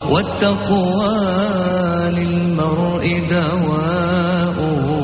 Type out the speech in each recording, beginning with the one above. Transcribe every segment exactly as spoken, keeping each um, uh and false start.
والتقوى للمرء دواء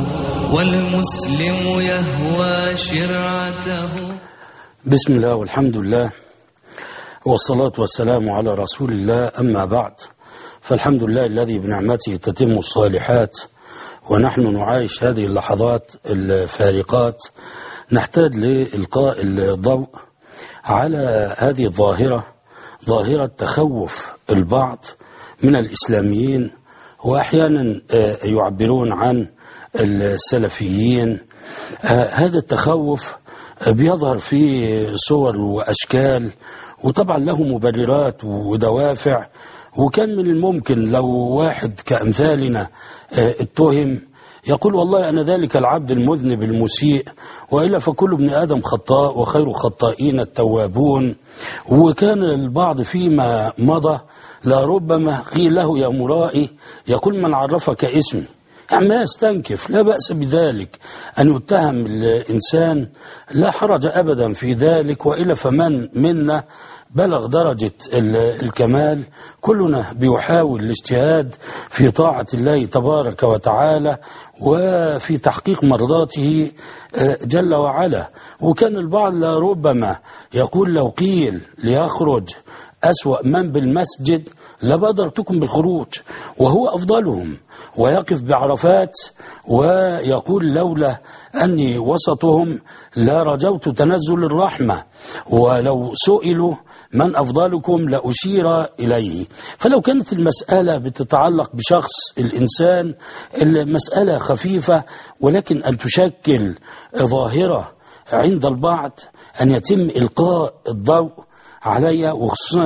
والمسلم يهوى شرعته. بسم الله والحمد لله والصلاة والسلام على رسول الله، أما بعد، فالحمد لله الذي بنعمته تتم الصالحات، ونحن نعايش هذه اللحظات الفارقات نحتاج لإلقاء الضوء على هذه الظاهرة، ظاهرة تخوف البعض من الإسلاميين، وأحيانا يعبرون عن السلفيين. هذا التخوف بيظهر في صور وأشكال، وطبعا له مبررات ودوافع، وكان من الممكن لو واحد كأمثالنا اتهم يقول والله أنا ذلك العبد المذنب المسيء، وإلا فكل ابن آدم خطاء وخير خطائين التوابون. وكان البعض فيما مضى لربما قيل له يا مرائي، يقول من عرفك اسمي، يعني ما يستنكف، لا بأس بذلك أن يتهم الإنسان، لا حرج أبدا في ذلك، وإلا فمن منا بلغ درجة الكمال، كلنا بيحاول الاجتهاد في طاعة الله تبارك وتعالى وفي تحقيق مرضاته جل وعلا. وكان البعض لربما يقول لو قيل ليخرج أسوأ من بالمسجد لبادرتكم بالخروج وهو أفضلهم، ويقف بعرفات ويقول لولا أني وسطهم لرجوت تنزل الرحمة، ولو سئلوا من أفضلكم لأشير إليه. فلو كانت المسألة بتتعلق بشخص الإنسان المسألة خفيفة، ولكن أن تشكل ظاهرة عند البعض أن يتم إلقاء الضوء عليها، وخصوصا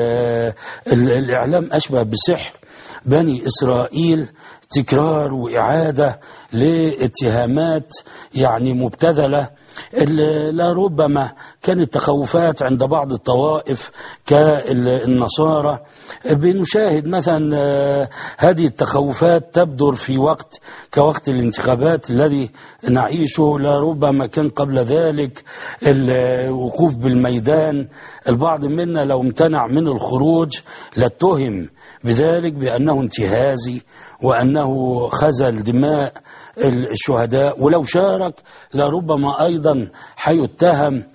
الإعلام أشبه بسحر بني إسرائيل، تكرار وإعادة لاتهامات يعني مبتذلة. لربما كانت تخوفات عند بعض الطوائف كالنصارى، بنشاهد مثلا هذه التخوفات تبدر في وقت كوقت الانتخابات الذي نعيشه. لربما كان قبل ذلك الوقوف بالميدان، البعض منا لو امتنع من الخروج لاتهم بذلك بأنه انتهازي وأنه خزل دماء الشهداء، ولو شارك لربما أيضا حيتهم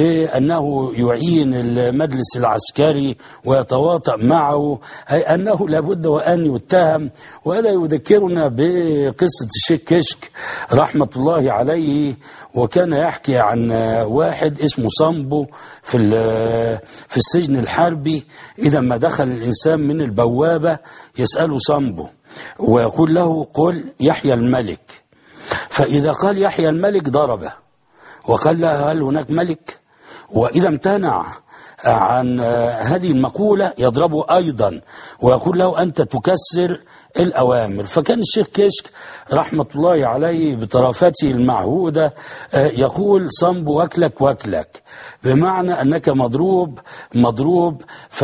بأنه يعين المجلس العسكري ويتواطأ معه، أي أنه لابد وأن يتهم. وهذا يذكرنا بقصة الشيخ كشك رحمة الله عليه، وكان يحكي عن واحد اسمه صنبو في في السجن الحربي، إذا ما دخل الإنسان من البوابة يسأله صنبو ويقول له قل يحيى الملك، فإذا قال يحيى الملك ضربه وقال له هل هناك ملك، وإذا امتنع عن هذه المقولة يضربه أيضا ويقول له أنت تكسر الأوامر. فكان الشيخ كشك رحمة الله عليه بطرافته المعهودة يقول صنبو وكلك وكلك، بمعنى أنك مضروب مضروب.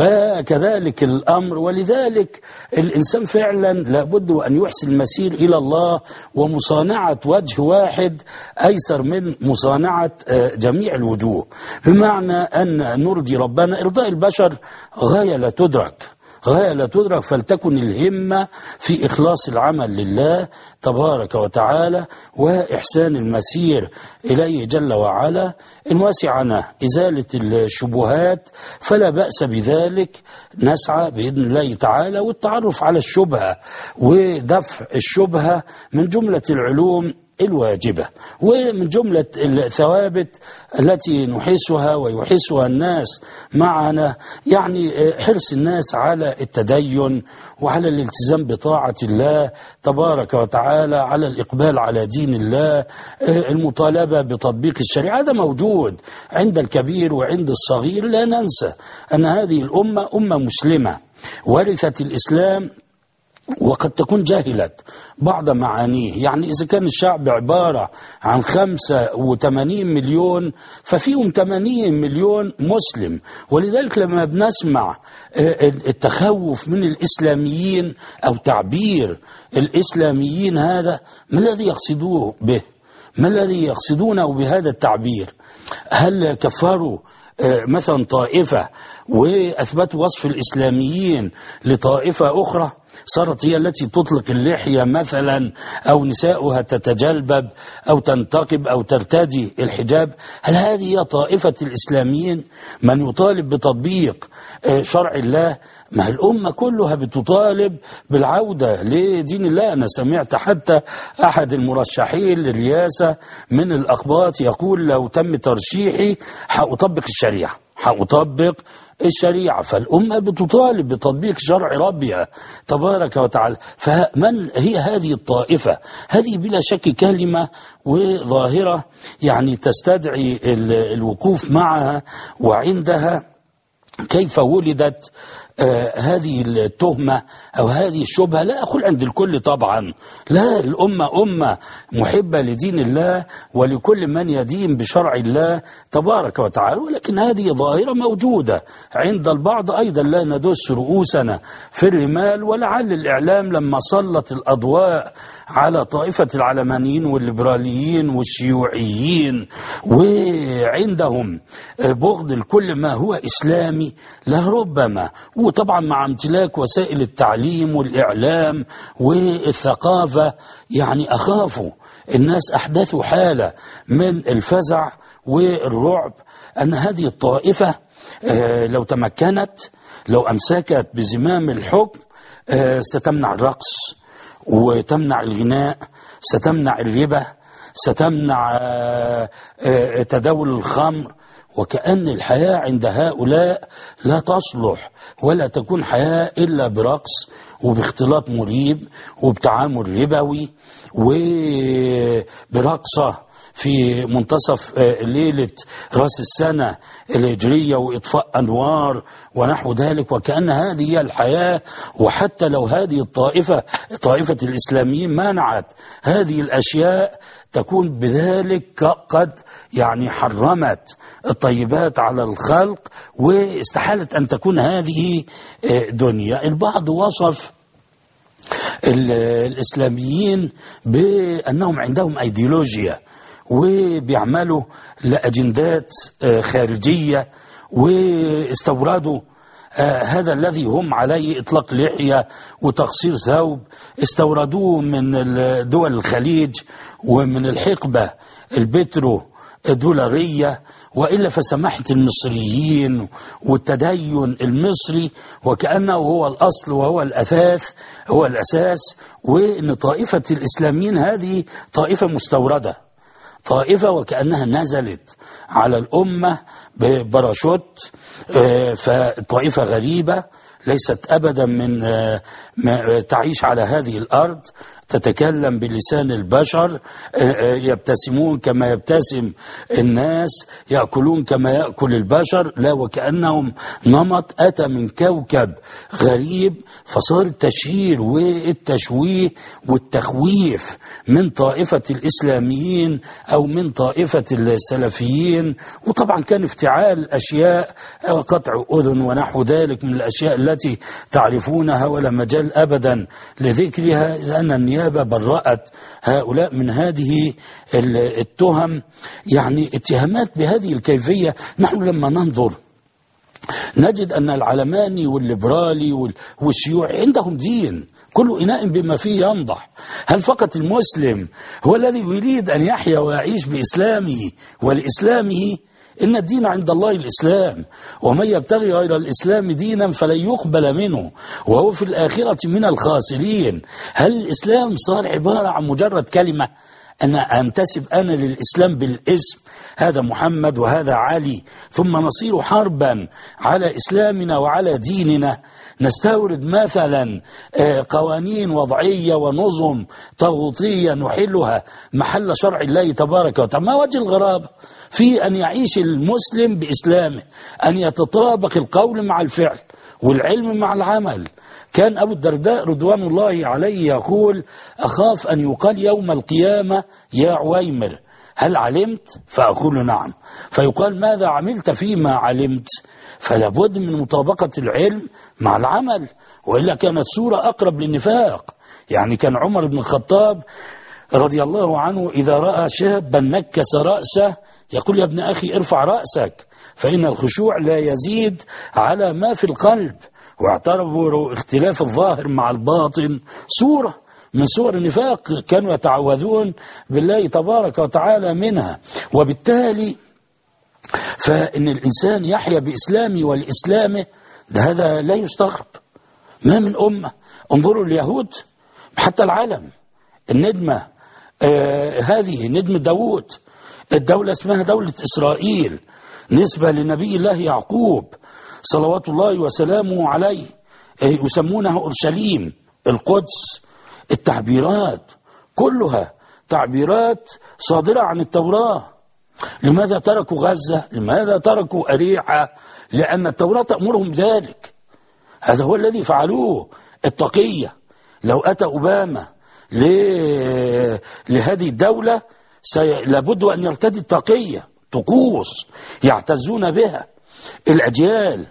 فكذلك الأمر، ولذلك الإنسان فعلا لابد أن يحسن المسير إلى الله، ومصانعة وجه واحد أيسر من مصانعة جميع الوجوه، بمعنى أن نرضي ربنا. إرضاء البشر غاية لا تدرك، غاية لا تدرك، فلتكن الهمة في إخلاص العمل لله تبارك وتعالى وإحسان المسير إليه جل وعلا. إن وسعنا إزالة الشبهات فلا بأس بذلك، نسعى بإذن الله تعالى. والتعرف على الشبهة ودفع الشبهة من جملة العلوم الواجبة، ومن جملة الثوابت التي نحسها ويحسها الناس معنا، يعني حرص الناس على التدين وعلى الالتزام بطاعة الله تبارك وتعالى، على الإقبال على دين الله، المطالبة بتطبيق الشريعة. هذا موجود عند الكبير وعند الصغير. لا ننسى أن هذه الأمة أمة مسلمة ورثت الإسلام، وقد تكون جاهلت بعض معانيه. يعني إذا كان الشعب عبارة عن خمسة وثمانين مليون ففيهم ثمانين مليون مسلم، ولذلك لما بنسمع التخوف من الإسلاميين أو تعبير الإسلاميين هذا، ما الذي يقصدوه به؟ ما الذي يقصدونه بهذا التعبير؟ هل كفروا مثلا طائفة وأثبتوا وصف الإسلاميين لطائفة أخرى صارت هي التي تطلق اللحية مثلا، أو نساؤها تتجلبب أو تنتقب أو ترتدي الحجاب. هل هذه هي طائفة الإسلاميين من يطالب بتطبيق شرع الله؟ ما الأمة كلها بتطالب بالعودة لدين الله. أنا سمعت حتى أحد المرشحين للرئاسة من الأقباط يقول لو تم ترشيحي هأطبق الشريعة هأطبق الشريعة. فالأمة بتطالب بتطبيق شرع ربها تبارك وتعالى. فمن هي هذه الطائفة؟ هذه بلا شك كلمة وظاهرة يعني تستدعي الوقوف معها وعندها. كيف ولدت آه هذه التهمة أو هذه الشبهة؟ لا أقول عند الكل طبعا، لا، الأمة أمة محبة لدين الله ولكل من يدين بشرع الله تبارك وتعالى، ولكن هذه ظاهرة موجودة عند البعض أيضا. لا ندس رؤوسنا في الرمال، ولعل الإعلام لما سلط الأضواء على طائفة العلمانيين والليبراليين والشيوعيين وعندهم بغض لكل ما هو إسلامي لربما، وطبعا مع امتلاك وسائل التعليم والإعلام والثقافة، يعني أخافوا الناس أحدثوا حالة من الفزع والرعب أن هذه الطائفة لو تمكنت، لو أمسكت بزمام الحكم ستمنع الرقص وتمنع الغناء، ستمنع الربا، ستمنع تداول الخمر. وكأن الحياة عند هؤلاء لا تصلح ولا تكون حياة إلا برقص وباختلاط مريب وبتعامل ربوي وبرقصة في منتصف ليلة رأس السنة الهجرية وإطفاء أنوار ونحو ذلك. وكأن هذه هي الحياة. وحتى لو هذه الطائفة طائفة الإسلاميين منعت هذه الأشياء تكون بذلك قد يعني حرمت الطيبات على الخلق، واستحالت أن تكون هذه دنيا. البعض وصف الإسلاميين بأنهم عندهم أيديولوجيا وبيعملوا لأجندات خارجية، واستوردوا هذا الذي هم عليه إطلاق لحية وتقصير ثوب استوردوه من دول الخليج ومن الحقبة البترو دولارية، وإلا فسماحة المصريين والتدين المصري وكأنه هو الأصل وهو الأثاث هو الأساس. وإن طائفة الإسلاميين هذه طائفة مستوردة، طائفة وكأنها نزلت على الأمة بباراشوت، فطائفة غريبة ليست أبدا من تعيش على هذه الأرض، تتكلم بلسان البشر، يبتسمون كما يبتسم الناس، يأكلون كما يأكل البشر. لا، وكأنهم نمط أتى من كوكب غريب. فصار التشهير والتشويه والتخويف من طائفة الإسلاميين أو من طائفة السلفيين. وطبعا كان افتعال أشياء قطع أذن ونحو ذلك من الأشياء التي تعرفونها ولا مجال أبدا لذكرها، لأن النيابة برأت هؤلاء من هذه التهم. يعني اتهامات بهذه الكيفية. نحن لما ننظر نجد أن العلماني والليبرالي والشيوعي عندهم دين، كل إناء بما فيه ينضح. هل فقط المسلم هو الذي يريد أن يحيا ويعيش بإسلامه ولإسلامه؟ إن الدين عند الله الإسلام، ومن يبتغي غير الإسلام دينا فلن يقبل منه وهو في الآخرة من الخاسرين. هل الإسلام صار عبارة عن مجرد كلمة أنا أنتسب أنا للإسلام بالاسم، هذا محمد وهذا علي، ثم نصير حربا على إسلامنا وعلى ديننا؟ نستورد مثلا قوانين وضعية ونظم طاغوتية نحلها محل شرع الله تبارك وتعالى. ما وجه الغرابة في أن يعيش المسلم بإسلامه، أن يتطابق القول مع الفعل والعلم مع العمل؟ كان أبو الدرداء رضوان الله عليه يقول: أخاف أن يقال يوم القيامة يا عويمر هل علمت؟ فأقول نعم. فيقال ماذا عملت فيما علمت؟ فلا بد من مطابقة العلم مع العمل، وإلا كانت صورة أقرب للنفاق. يعني كان عمر بن الخطاب رضي الله عنه إذا رأى شابا نكس رأسه يقول: يا ابن أخي ارفع رأسك فإن الخشوع لا يزيد على ما في القلب، واعتبروا اختلاف الظاهر مع الباطن صورة من صور النفاق كانوا يتعوذون بالله تبارك وتعالى منها. وبالتالي فإن الإنسان يحيا بإسلامه والإسلامه ده هذا لا يستغرب. ما من أمة، انظروا اليهود حتى العالم الندمة آه هذه ندمة داود، الدولة اسمها دولة إسرائيل نسبة لنبي الله يعقوب صلوات الله وسلامه عليه، آه يسمونها أورشليم القدس. التعبيرات كلها تعبيرات صادرة عن التوراة. لماذا تركوا غزة؟ لماذا تركوا أريحة؟ لأن التوراة تأمرهم ذلك. هذا هو الذي فعلوه. التقية لو أتى أوباما لهذه الدولة لابد أن يرتدي التقية، طقوس يعتزون بها، الأجيال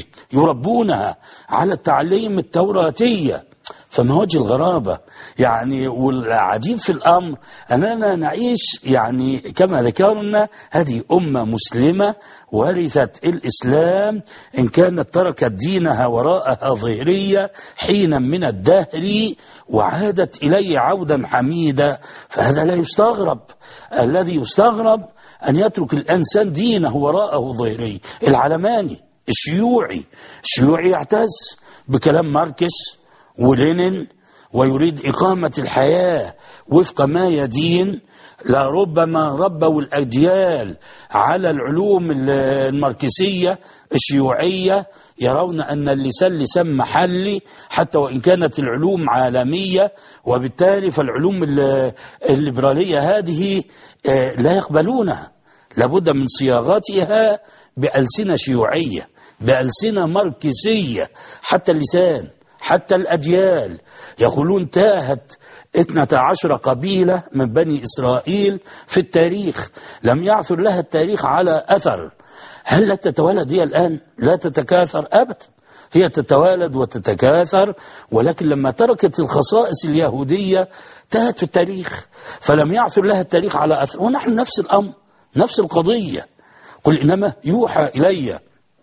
يربونها على التعليم التوراتية. فما وجه الغرابة يعني؟ والعجيب في الأمر أننا نعيش يعني كما ذكرنا هذه أمة مسلمة ورثت الإسلام، إن كانت تركت دينها وراءها ظهرية حينا من الدهر وعادت إليه عودا حميدا. فهذا لا يستغرب. الذي يستغرب أن يترك الإنسان دينه وراءه ظهري. العلماني الشيوعي الشيوعي يعتز بكلام ماركس ولينين ويريد إقامة الحياة وفق ما يدين. لربما ربوا الأجيال على العلوم الماركسية الشيوعية، يرون أن اللسان لسان محلي حتى وإن كانت العلوم عالمية، وبالتالي فالعلوم الليبرالية هذه لا يقبلونها، لابد من صياغتها بألسنة شيوعية بألسنة ماركسية. حتى اللسان حتى الأجيال يقولون تاهت اثنتا عشر قبيلة من بني إسرائيل في التاريخ، لم يعثر لها التاريخ على أثر. هل لا تتولد هي الآن؟ لا تتكاثر أبدا، هي تتوالد وتتكاثر، ولكن لما تركت الخصائص اليهودية تاهت في التاريخ، فلم يعثر لها التاريخ على أثر. ونحن نفس الأمر نفس القضية. قل إنما يوحى إلي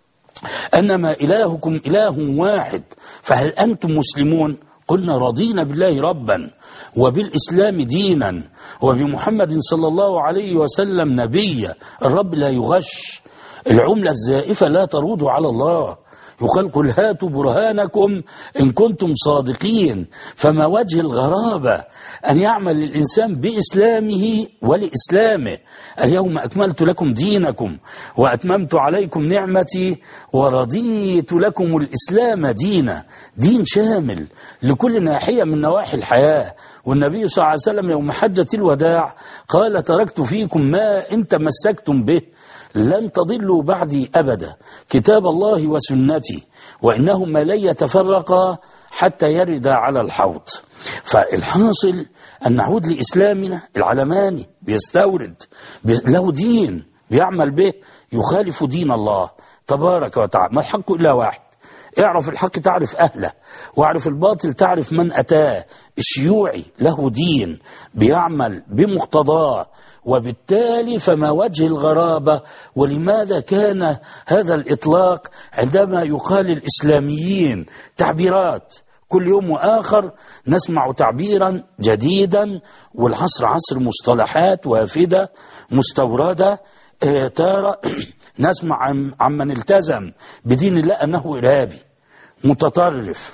أنما إلهكم إله واحد فهل أنتم مسلمون؟ قلنا رضينا بالله ربا وبالإسلام دينا وبمحمد صلى الله عليه وسلم نبيا. الرب لا يغش، العملة الزائفة لا ترود على الله. يقال قل هاتوا برهانكم إن كنتم صادقين. فما وجه الغرابة أن يعمل الإنسان بإسلامه ولإسلامه. اليوم أكملت لكم دينكم وأتممت عليكم نعمتي ورضيت لكم الإسلام دينا، دين شامل لكل ناحية من نواحي الحياة. والنبي صلى الله عليه وسلم يوم حجة الوداع قال تركت فيكم ما إن تمسكتم به لن تضلوا بعدي أبدا، كتاب الله وسنتي، وإنهما لن يتفرقا حتى يردا على الحوض. فالحاصل أن نعود لإسلامنا. العلماني بيستورد له دين بيعمل به يخالف دين الله تبارك وتعالى. ما الحق إلا واحد، اعرف الحق تعرف أهله، واعرف الباطل تعرف من أتاه. الشيوعي له دين بيعمل بمقتضاه، وبالتالي فما وجه الغرابة؟ ولماذا كان هذا الإطلاق عندما يقال الإسلاميين تعبيرات كل يوم وآخر نسمع تعبيرا جديدا، والعصر عصر مصطلحات وافدة مستوردة. اه ترى نسمع عن عمن التزم بدين الله أنه إرهابي متطرف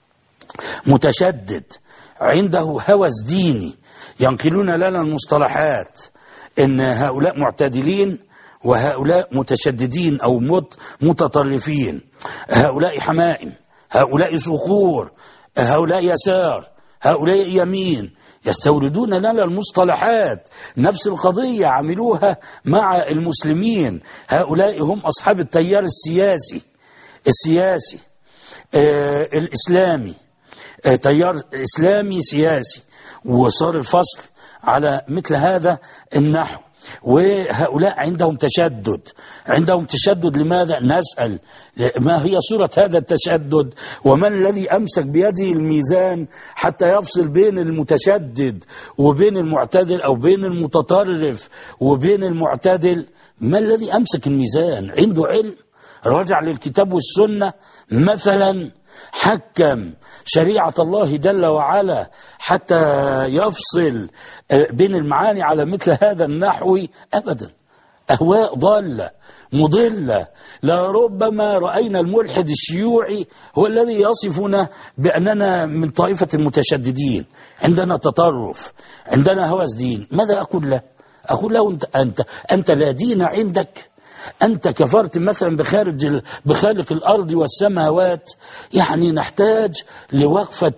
متشدد عنده هوس ديني. ينقلون لنا المصطلحات إن هؤلاء معتدلين وهؤلاء متشددين أو متطرفين، هؤلاء حمائم، هؤلاء صخور، هؤلاء يسار، هؤلاء يمين. يستوردون لنا المصطلحات. نفس القضية عملوها مع المسلمين. هؤلاء هم أصحاب التيار السياسي السياسي آه الإسلامي، آه تيار إسلامي سياسي. وصار الفصل على مثل هذا النحو. وهؤلاء عندهم تشدد. عندهم تشدد لماذا؟ نسأل ما هي صورة هذا التشدد، ومن الذي أمسك بيده الميزان حتى يفصل بين المتشدد وبين المعتدل، أو بين المتطرف وبين المعتدل؟ ما الذي أمسك الميزان؟ عنده علم، رجع للكتاب والسنة مثلا، حكم شريعة الله جل وعلا حتى يفصل بين المعاني على مثل هذا النحو؟ أبدا. أهواء ضالة مضلة. لربما رأينا الملحد الشيوعي هو الذي يصفنا بأننا من طائفة المتشددين، عندنا تطرف، عندنا هوس دين. ماذا أقول له؟ أقول له أنت, أنت, أنت لا دين عندك، أنت كفرت مثلا بخارج بخالق الأرض والسماوات. يعني نحتاج لوقفة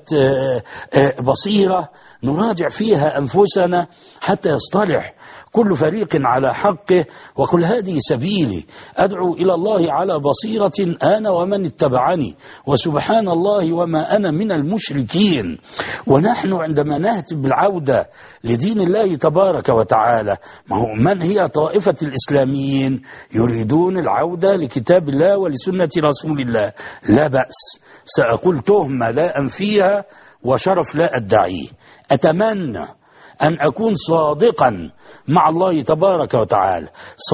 بصيرة نراجع فيها أنفسنا حتى يصطلح كل فريق على حقه، وقل هذه سبيلي أدعو إلى الله على بصيرة أنا ومن اتبعني وسبحان الله وما أنا من المشركين. ونحن عندما نهتف بالعودة لدين الله تبارك وتعالى، ما هو من هي طائفة الإسلاميين يريدون العودة لكتاب الله ولسنة رسول الله، لا بأس. سأقول تهمة لا أنفيها وشرف لا أدعيه. أتمنى أن أكون صادقا مع الله تبارك وتعالى،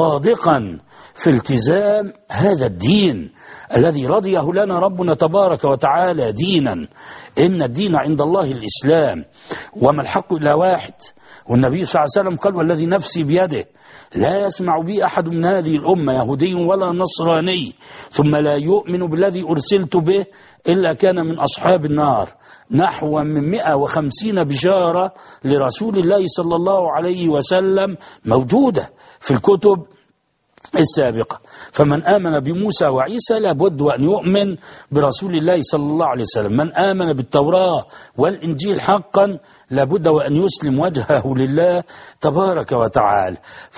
صادقا في التزام هذا الدين الذي رضيه لنا ربنا تبارك وتعالى دينا. إن الدين عند الله الإسلام، وما الحق إلا واحد. والنبي صلى الله عليه وسلم قال والذي نفسي بيده لا يسمع بي أحد من هذه الأمة يهودي ولا نصراني ثم لا يؤمن بالذي أرسلت به إلا كان من أصحاب النار. نحو من مئة وخمسين بشارة لرسول الله صلى الله عليه وسلم موجودة في الكتب السابقة. فمن آمن بموسى وعيسى لابد أن يؤمن برسول الله صلى الله عليه وسلم. من آمن بالتوراة والإنجيل حقا لابد وأن يسلم وجهه لله تبارك وتعالى.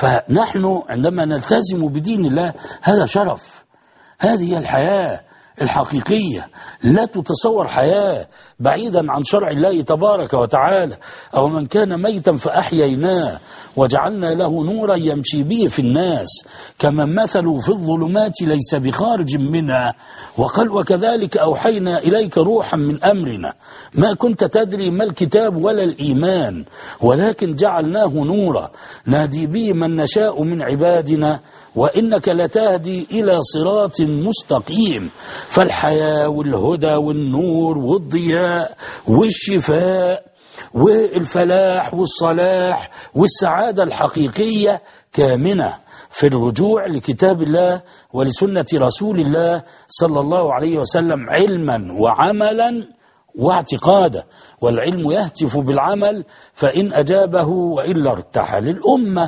فنحن عندما نلتزم بدين الله هذا شرف. هذه الحياة الحقيقية. لا تتصور حياة بعيدا عن شرع الله تبارك وتعالى. أو من كان ميتا فأحييناه وجعلنا له نورا يمشي به في الناس كمن مثله في الظلمات ليس بخارج منها. وقال وكذلك أوحينا إليك روحا من أمرنا ما كنت تدري ما الكتاب ولا الإيمان ولكن جعلناه نورا نهدي به من نشاء من عبادنا وإنك لتهدي إلى صراط مستقيم. فالحياة والهدى والنور والضياء والشفاء والفلاح والصلاح والسعادة الحقيقية كامنة في الرجوع لكتاب الله ولسنة رسول الله صلى الله عليه وسلم علما وعملا واعتقادا. والعلم يهتف بالعمل فإن أجابه وإلا ارتحل. الأمة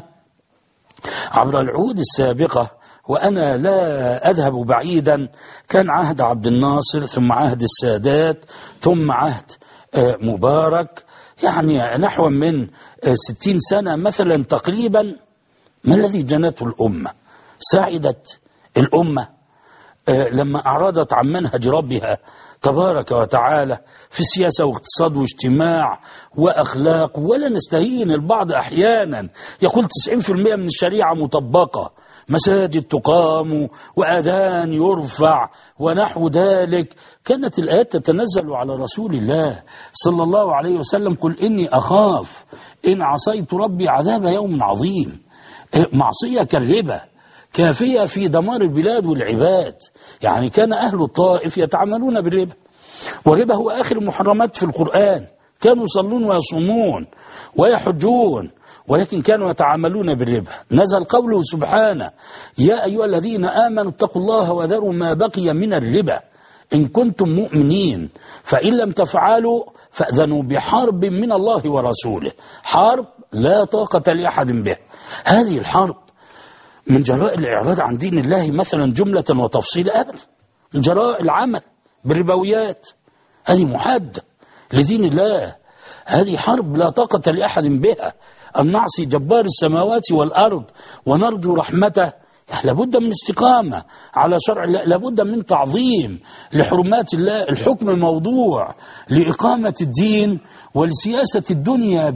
عبر العهود السابقة وأنا لا أذهب بعيدا كان عهد عبد الناصر ثم عهد السادات ثم عهد مبارك، يعني نحو من ستين سنة مثلا تقريبا. ما الذي جنته الأمة؟ ساعدت الأمة لما أعرضت عن منهج ربها تبارك وتعالى في سياسة واقتصاد واجتماع وأخلاق. ولا نستهين. البعض أحيانا يقول تسعين بالمئة من الشريعة مطبقة، مساجد تقام وأذان يرفع ونحو ذلك. كانت الآيات تتنزل على رسول الله صلى الله عليه وسلم قل إني أخاف إن عصيت ربي عذاب يوم عظيم. معصية كالربا كافية في دمار البلاد والعباد. يعني كان أهل الطائف يتعاملون بالربا، والربا هو آخر المحرمات في القرآن. كانوا يصلون ويصومون ويحجون ولكن كانوا يتعاملون بالربا. نزل قوله سبحانه يا أيها الذين آمنوا اتقوا الله وذروا ما بقي من الربا إن كنتم مؤمنين فإن لم تفعلوا فأذنوا بحرب من الله ورسوله. حرب لا طاقة لأحد به. هذه الحرب من جراء الإعراض عن دين الله مثلا جملة وتفصيل أبدا، من جراء العمل بالربويات. هذه محادة لدين الله. هذه حرب لا طاقة لأحد بها. أن نعصي جبار السماوات والأرض ونرجو رحمته لابد من استقامة على شرع الله، لابد من تعظيم لحرمات الله. الحكم موضوع لإقامة الدين ولسياسة الدنيا به.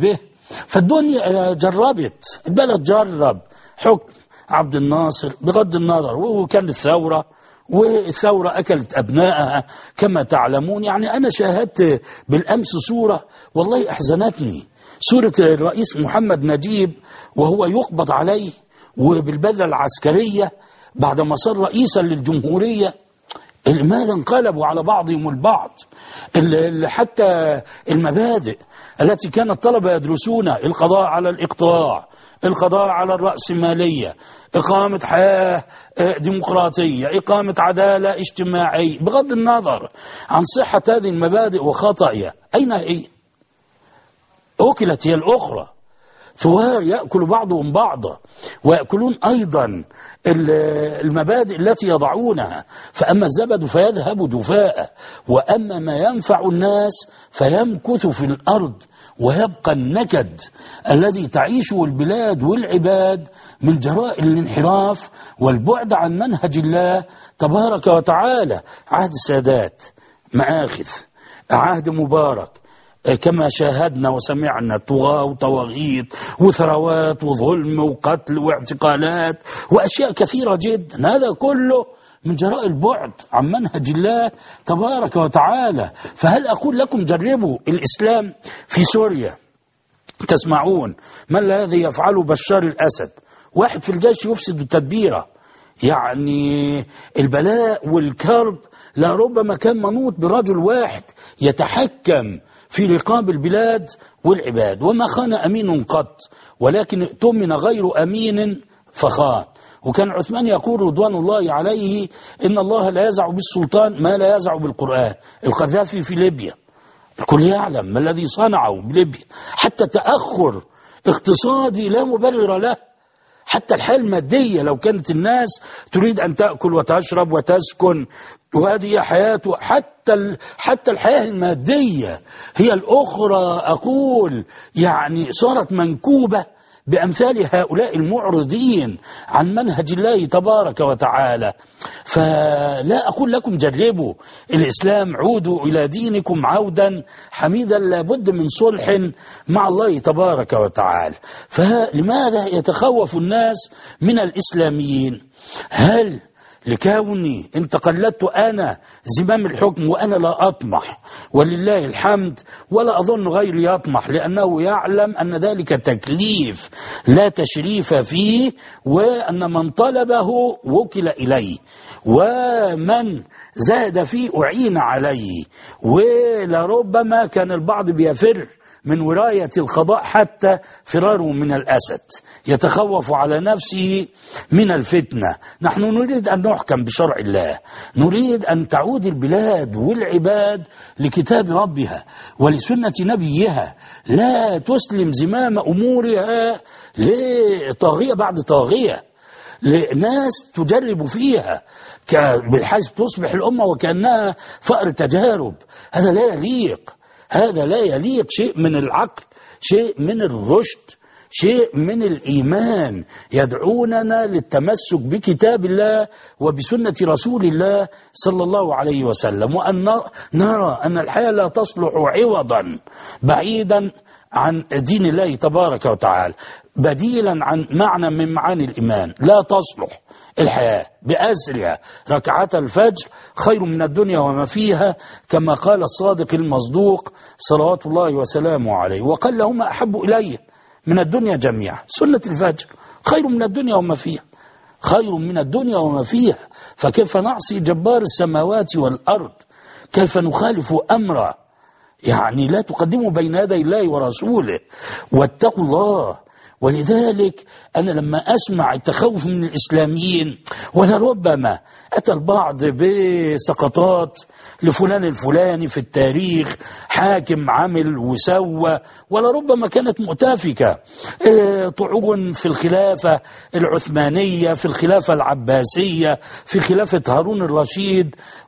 فالدنيا جربت، البلد جرب حكم عبد الناصر بغض النظر، وكان الثورة والثورة أكلت أبنائها كما تعلمون. يعني أنا شاهدت بالأمس صورة والله أحزنتني، صورة الرئيس محمد نجيب وهو يقبض عليه وبالبدلة العسكرية بعدما صار رئيسا للجمهورية. ماذا انقلبوا على بعضهم البعض، حتى المبادئ التي كان الطلبة يدرسون، القضاء على الإقطاع، القضاء على الرأسمالية، إقامة حياة ديمقراطية، إقامة عدالة اجتماعية، بغض النظر عن صحة هذه المبادئ وخطأها، أين هي؟ أكلت هي الأخرى. ثوار يأكل بعضهم بعضا، ويأكلون أيضا المبادئ التي يضعونها. فأما الزبد فيذهب جفاء، وأما ما ينفع الناس فيمكث في الأرض، ويبقى النكد الذي تعيشه البلاد والعباد من جراء الانحراف والبعد عن منهج الله تبارك وتعالى. عهد السادات مآخذ، عهد مبارك كما شاهدنا وسمعنا، طغاة وطواغيت وثروات وظلم وقتل واعتقالات وأشياء كثيرة جدا، هذا كله من جراء البعد عن منهج الله تبارك وتعالى. فهل أقول لكم جربوا الإسلام في سوريا؟ تسمعون ما الذي يفعله بشار الأسد، واحد في الجيش يفسد التدبيرة. يعني البلاء والكرب لربما كان منوط برجل واحد يتحكم في رقاب البلاد والعباد. وما خان أمين قط، ولكن اؤتمن غير أمين فخان. وكان عثمان يقول رضوان الله عليه إن الله لا يزع بالسلطان ما لا يزع بالقرآن. القذافي في ليبيا الكل يعلم ما الذي صنعه بليبيا، حتى تأخر اقتصادي لا مبرر له، حتى الحياة المادية لو كانت الناس تريد أن تأكل وتشرب وتسكن وهذه حياته، حتى حتى الحياة المادية هي الأخرى أقول يعني صارت منكوبة بأمثال هؤلاء المعرضين عن منهج الله تبارك وتعالى. فلا أقول لكم جربوا الإسلام، عودوا إلى دينكم عودا حميدا، لابد من صلح مع الله تبارك وتعالى. فلماذا يتخوف الناس من الإسلاميين؟ هل لكوني إن تقلدت أنا زمام الحكم وأنا لا أطمح ولله الحمد، ولا أظن غيري يطمح، لأنه يعلم أن ذلك تكليف لا تشريف فيه، وأن من طلبه وكل إليه، ومن زاد فيه أعين عليه. ولربما كان البعض بيفر من وراية القضاء حتى فراره من الأسد، يتخوف على نفسه من الفتنة. نحن نريد أن نحكم بشرع الله، نريد أن تعود البلاد والعباد لكتاب ربها ولسنة نبيها، لا تسلم زمام أمورها لطاغية بعد طاغية، لناس تجرب فيها بحيث تصبح الأمة وكأنها فأر تجارب. هذا لا يليق، هذا لا يليق. شيء من العقل، شيء من الرشد، شيء من الإيمان يدعوننا للتمسك بكتاب الله وبسنة رسول الله صلى الله عليه وسلم، وأن نرى أن الحياة لا تصلح عوضا بعيدا عن دين الله تبارك وتعالى، بديلا عن معنى من معاني الإيمان. لا تصلح الحياة بأسرها. ركعات الفجر خير من الدنيا وما فيها، كما قال الصادق المصدوق صلوات الله وسلامه عليه. وقال لهما أحب إلي من الدنيا جميعا، سنة الفجر خير من الدنيا وما فيها، خير من الدنيا وما فيها. فكيف نعصي جبار السماوات والأرض؟ كيف نخالف أمره؟ يعني لا تقدموا بين يدي الله ورسوله، واتقوا الله. ولذلك أنا لما أسمع التخوف من الإسلاميين، ولربما أتى البعض بسقطات لفلان الفلاني في التاريخ، حاكم عمل وسوى، ولربما كانت مؤتفكة، طعون في الخلافة العثمانية، في الخلافة العباسية، في خلافة هارون الرشيد،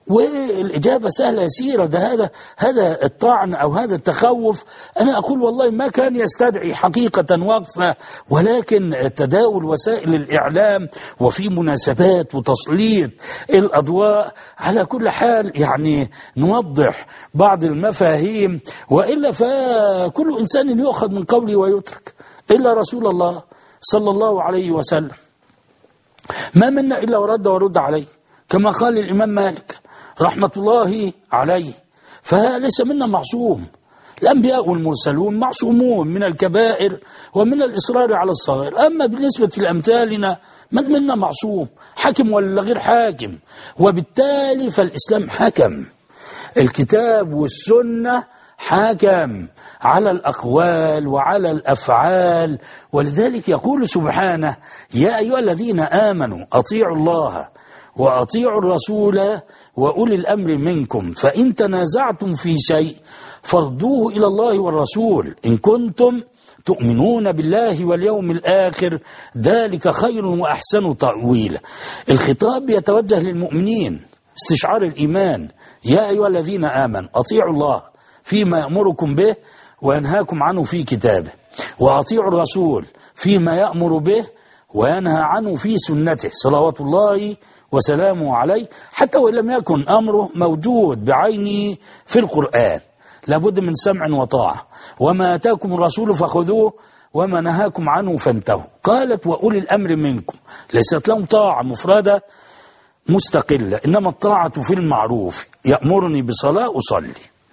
والإجابة سهلة يسيرة. ده هذا هذا الطعن أو هذا التخوف أنا أقول والله ما كان يستدعي حقيقة وقفة، ولكن تداول وسائل الإعلام وفي مناسبات وتسليط الأضواء على كل حال يعني نوضح بعض المفاهيم، وإلا فكل إنسان يؤخذ من قوله ويترك إلا رسول الله صلى الله عليه وسلم. ما منا إلا ورد ورد عليه كما قال الإمام مالك رحمة الله عليه، فليس منا معصوم. الأنبياء والمرسلون معصومون من الكبائر ومن الإصرار على الصغائر، أما بالنسبة لأمثالنا من منا معصوم، حاكم ولا غير حاكم. وبالتالي فالإسلام حكم، الكتاب والسنة حاكم على الأقوال وعلى الأفعال. ولذلك يقول سبحانه يا أيها الذين آمنوا أطيعوا الله وأطيعوا الرسول وأولي الأمر منكم فإن تنازعتم في شيء فردوه إلى الله والرسول إن كنتم تؤمنون بالله واليوم الآخر ذلك خير وأحسن تأويلا. الخطاب يتوجه للمؤمنين استشعار الإيمان، يا أيها الذين آمنوا أطيعوا الله فيما يأمركم به وينهاكم عنه في كتابه، وأطيعوا الرسول فيما يأمر به وينهى عنه في سنته صلوات الله وسلامه عليه، حتى وإن لم يكن أمره موجود بعينه في القرآن لابد من سمع وطاعة. وما آتاكم الرسول فخذوه وما نهاكم عنه فانتهوا. قالت وأولي الأمر منكم، ليست لهم طاعة مفردة مستقلة، إنما الطاعة في المعروف. يأمرني بصلاة أصلي،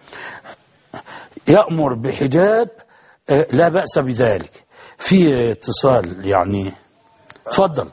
يأمر بحجاب لا بأس بذلك. في اتصال يعني، تفضل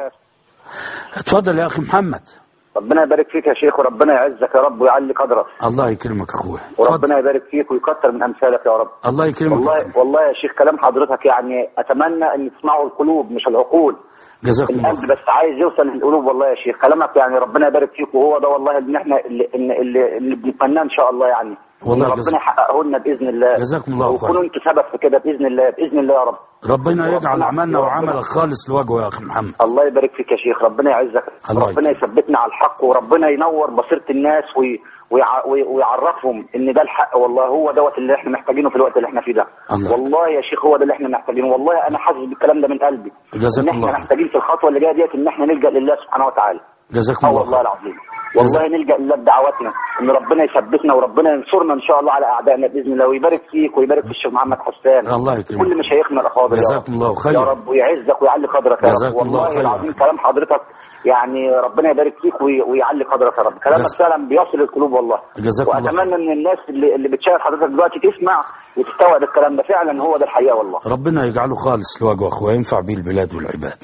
اتفضل يا أخي محمد. ربنا يبارك فيك يا شيخ، وربنا يعزك يا رب ويعلي قدرك. الله يكرمك أخويا، وربنا يبارك فيك ويكتر من أمثالك يا رب. الله يكرمك. والله أخوة. والله يا شيخ كلام حضرتك يعني أتمنى أن تسمعوا القلوب مش العقول. جزاك الله القلب بس عايز يوصل للقلوب. والله يا شيخ كلامك يعني ربنا يبارك فيك، وهو ده والله اللي احنا اللي, اللي, اللي بنتمناه إن شاء الله يعني. والله ربنا يحققه لنا باذن الله. جزاكم الله خير. وكونوا انتوا سبب في كده باذن الله باذن الله يا رب. ربنا يجعل عملنا وعملك خالص لوجهه يا اخي محمد. الله يبارك فيك يا شيخ، ربنا يعزك، ربنا يثبتنا على الحق، وربنا ينور بصيره الناس وي ويعرفهم ان ده الحق. والله هو دوت اللي احنا محتاجينه في الوقت اللي احنا فيه ده. الله. والله يا شيخ هو ده اللي احنا محتاجينه. والله انا حاسس بالكلام ده من قلبي. جزاك الله. احنا محتاجين في الخطوه اللي جايه ديت ان احنا نلجا لله سبحانه وتعالى. جزاكم الله. والله العظيم والله نلجا لله بدعواتنا ان ربنا يثبتنا وربنا ينصرنا ان شاء الله على اعدائنا باذن الله، ويبارك فيك ويبارك في الشيخ محمد حسان. الله يكرمك. كل مشايخنا الافاضل. جزاكم الله خير يا رب، ويعزك ويعلي قدرك يا رب. والله العظيم كلام حضرتك يعني ربنا يبارك فيك ويعلي قدرك يا رب. كلامك فعلا بيصل القلوب والله. جزاكم الله. واتمنى ان الناس اللي, اللي بتشاهد حضرتك دلوقتي تسمع وتستوعب الكلام ده، فعلا هو ده الحقيقه والله. ربنا يجعله خالص لوجهه اخويا ينفع به البلاد والعباد.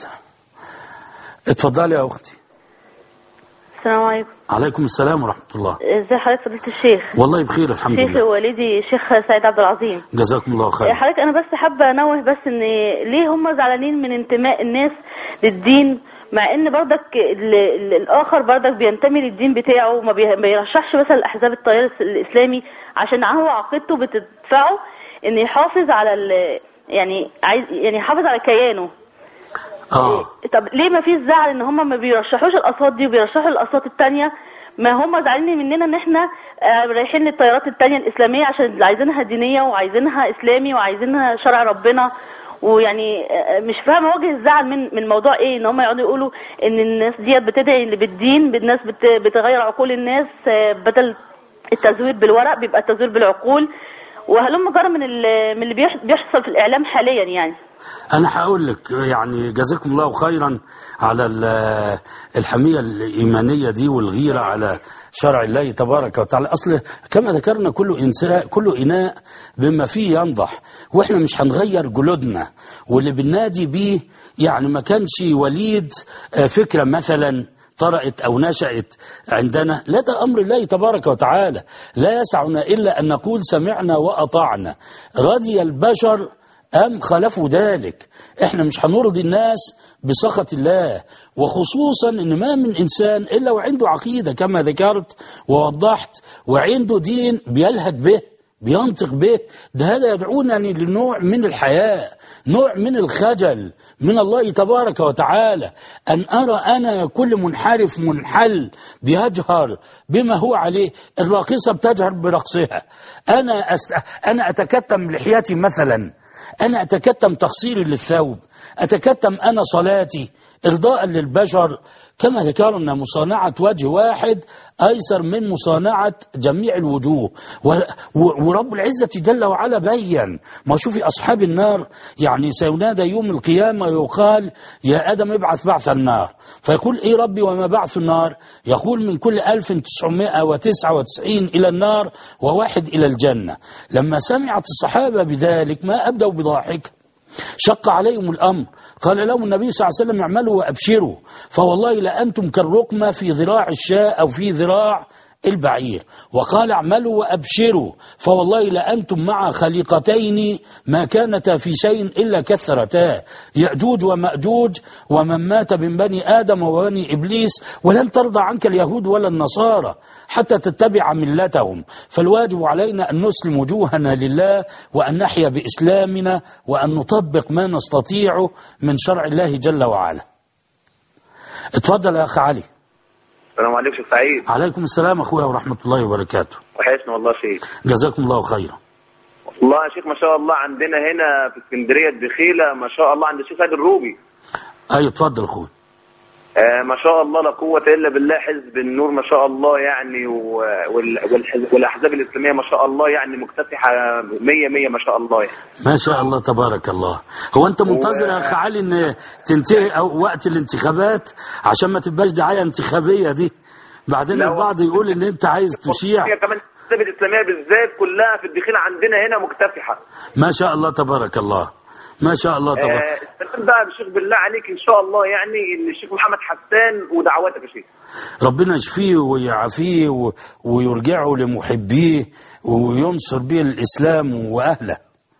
اتفضلي يا اختي. السلام عليكم. عليكم السلام ورحمة الله. ازي حضرتك فضيلة الشيخ؟ والله بخير الحمد لله. شيخ والدي شيخ سيد عبد العظيم. جزاكم الله خير. حضرتك انا بس حابه انوه بس ان ليه هم زعلانين من انتماء الناس للدين، مع ان بردك الاخر بردك بينتمي للدين بتاعه وما بيرشحش مثلا الاحزاب التيار الاسلامي عشان هو عقيدته بتدفعه ان يحافظ على يعني عايز يعني يحافظ على كيانه. اه طب ليه ما فيش زعل ان هم ما بيرشحوش الاصوات دي وبيرشحوا الاصوات الثانيه؟ ما هم زعلانين مننا ان احنا رايحين للتيارات الثانيه الاسلاميه عشان عايزينها دينيه وعايزينها اسلامي وعايزينها شرع ربنا، ويعني مش فاهمه وجه الزعل من من موضوع ايه ان هم يقعدوا يقولوا ان الناس ديت بتدعي اللي بالدين، الناس بتغير عقول الناس بدل التزوير بالورق بيبقى التزوير بالعقول، وهلم جرى من من اللي بيحصل في الاعلام حاليا. يعني انا هقول لك يعني جزاكم الله خيرا على الحميه الايمانيه دي والغيره على شرع الله تبارك وتعالى. اصل كما ذكرنا كل انسان كل اناء بما فيه ينضح، واحنا مش هنغير جلودنا واللي بننادي بيه يعني ما كانش وليد فكره مثلا طرأت أو نشأت عندنا، لا ده أمر الله تبارك وتعالى. لا يسعنا إلا أن نقول سمعنا وأطعنا، رضي البشر أم خلفوا ذلك. إحنا مش هنرضي الناس بسخط الله، وخصوصا إن ما من إنسان إلا وعنده عقيدة كما ذكرت ووضحت وعنده دين بيلهج به بينطق به، ده هذا يدعونني لنوع من الحياء، نوع من الخجل من الله تبارك وتعالى، أن أرى أنا كل منحرف منحل بيجهر بما هو عليه. الراقصة بتجهر برقصها، أنا, أست... أنا أتكتم لحياتي مثلا، أنا أتكتم تقصيري للثوب، أتكتم أنا صلاتي إرضاء للبشر. كما ذكرنا مصانعة وجه واحد أيسر من مصانعة جميع الوجوه. ورب العزة جل وعلا بيّن، ما شوفي أصحاب النار يعني سينادى يوم القيامة يقال يا آدم ابعث بعث النار، فيقول إيه ربي وما بعث النار؟ يقول من كل ألف تسعمائة وتسعة وتسعين إلى النار وواحد إلى الجنة. لما سمعت الصحابة بذلك ما أبدوا بضاحك، شق عليهم الأمر، قال لهم النبي صلى الله عليه وسلم اعملوا وأبشروا، فوالله لأنتم كالرقمة في ذراع الشاء أو في ذراع البعير. وقال اعملوا وأبشروا، فوالله لأنتم مع خليقتين ما كانتا في شيء إلا كثرتا، يأجوج ومأجوج ومن مات من بني آدم وبني إبليس، ولن ترضى عنك اليهود ولا النصارى حتى تتبع ملتهم. فالواجب علينا أن نسلم وجوهنا لله، وأن نحيا بإسلامنا، وأن نطبق ما نستطيعه من شرع الله جل وعلا. اتفضل يا أخ علي. السلام عليكم شيخ سعيد. عليكم السلام أخويا ورحمة الله وبركاته. وحشنا والله شيخ. جزاكم الله خيرا. والله يا شيخ ما شاء الله عندنا هنا في اسكندرية الدخيلة ما شاء الله عند الشيخ سيد الروبي. أيوة اتفضل أخويا. آه ما شاء الله لا قوة إلا بالله، حزب النور ما شاء الله يعني، والأحزاب الإسلامية ما شاء الله يعني مكتسحة مية مية ما شاء الله يعني. ما شاء الله تبارك الله. هو أنت منتظر يا أخ علي إن تنتهي أو وقت الانتخابات عشان ما تبقاش دعاية انتخابية دي؟ بعدين البعض يقول إن أنت عايز تشيع. كمان الأحزاب الإسلامية بالذات كلها في الدخيل عندنا هنا مكتسحة. ما شاء الله تبارك الله. ما شاء الله طبعا. استفاد بقى بالشيخ بالله عليك ان شاء الله يعني ان الشيخ محمد حسان ودعواتك يا شيخ. ربنا يشفيه ويعافيه ويرجعه لمحبيه وينصر به الاسلام واهله.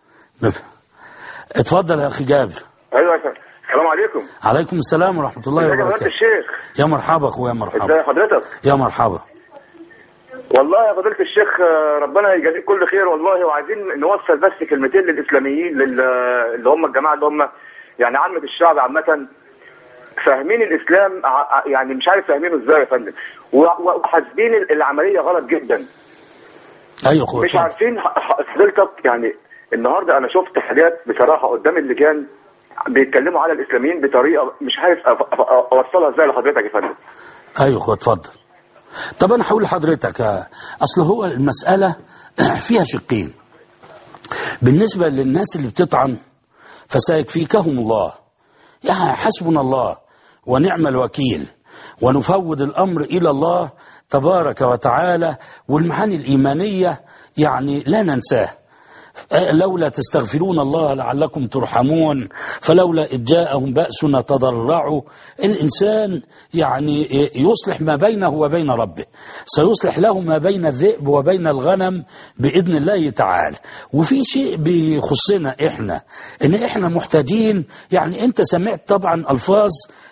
اتفضل يا اخي جابر. ايوه يا شيخ. السلام عليكم. عليكم السلام ورحمه الله وبركاته. يا الشيخ. يا مرحبا اخويا مرحبا. ازي حضرتك؟ يا مرحبا. والله يا فضيلة الشيخ ربنا يجازيك كل خير والله، وعايزين نوصل بس كلمتين للإسلاميين اللي هم الجماعة اللي هم يعني عامة الشعب عامة فاهمين الإسلام يعني مش عارف فاهمينه ازاي يا فندم، وحاسبين العملية غلط جدا. ايوه اخويا. مش عارفين فضيلتك يعني النهارده انا شفت حاجات بصراحة قدام اللجان بيتكلموا على الإسلاميين بطريقة مش عارف اوصلها ازاي لحضرتك يا فندم. ايوه اخويا اتفضل. طب أنا هقول لحضرتك أصل هو المسألة فيها شقين. بالنسبة للناس اللي بتطعن فسيكفيكهم الله، يعني حسبنا الله ونعم الوكيل، ونفوض الأمر إلى الله تبارك وتعالى. والمعاني الإيمانية يعني لا ننساه، لولا تستغفرون الله لعلكم ترحمون، فلولا إذ جاءهم بأسنا تضرعوا. الإنسان يعني يصلح ما بينه وبين ربه، سيصلح له ما بين الذئب وبين الغنم بإذن الله تعالى. وفي شيء بيخصنا إحنا، إن إحنا محتاجين، يعني أنت سمعت طبعا ألفاظ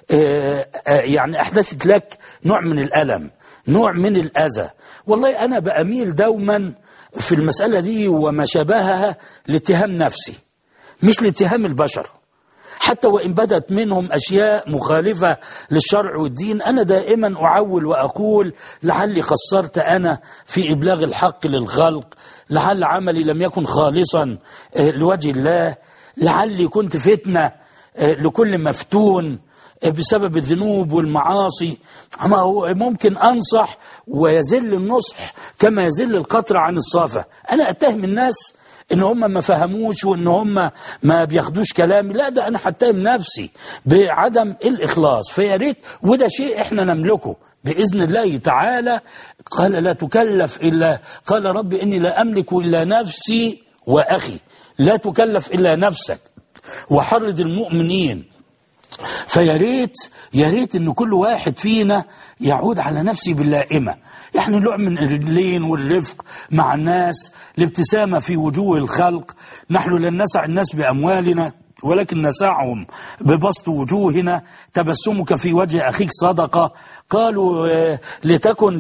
يعني أحدثت لك نوع من الألم، نوع من الأذى. والله أنا بأميل دوما في المسألة دي وما شابهها لاتهام نفسي مش لاتهام البشر، حتى وإن بدت منهم أشياء مخالفة للشرع والدين. أنا دائما أعول وأقول لعلي قصرت أنا في إبلاغ الحق للخلق، لعل عملي لم يكن خالصا لوجه الله، لعلي كنت فتنة لكل مفتون بسبب الذنوب والمعاصي. ما هو ممكن أنصح ويزل النصح كما يزل القطر عن الصافة. أنا أتهم الناس إن هم ما فهموش وإن هم ما بياخدوش كلامي، لا ده أنا حتهم نفسي بعدم الإخلاص. فياريت وده شيء إحنا نملكه بإذن الله تعالى. قال لا تكلف إلا، قال رب إني لا أملك إلا نفسي وأخي، لا تكلف إلا نفسك وحرض المؤمنين. فياريت ياريت ان كل واحد فينا يعود على نفسه باللائمة، يعني نوع من اللين والرفق مع الناس، الابتسامة في وجوه الخلق. نحن لن نسع الناس بأموالنا ولكن نسعهم ببسط وجوهنا، تبسمك في وجه أخيك صدقة. قالوا لتكن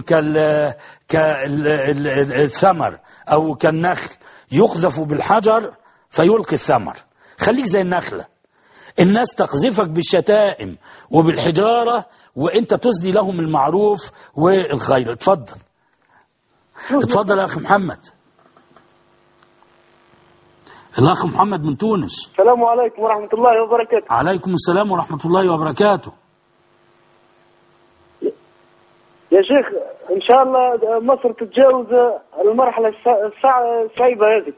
كالثمر أو كالنخل يقذف بالحجر فيلقي الثمر. خليك زي النخلة، الناس تقذفك بالشتائم وبالحجارة وانت تسدي لهم المعروف والخير. اتفضل اتفضل يا أخي محمد. الأخ محمد من تونس. السلام عليكم ورحمة الله وبركاته. عليكم السلام ورحمة الله وبركاته. يا شيخ إن شاء الله مصر تتجاوز المرحلة الصعبة هذه.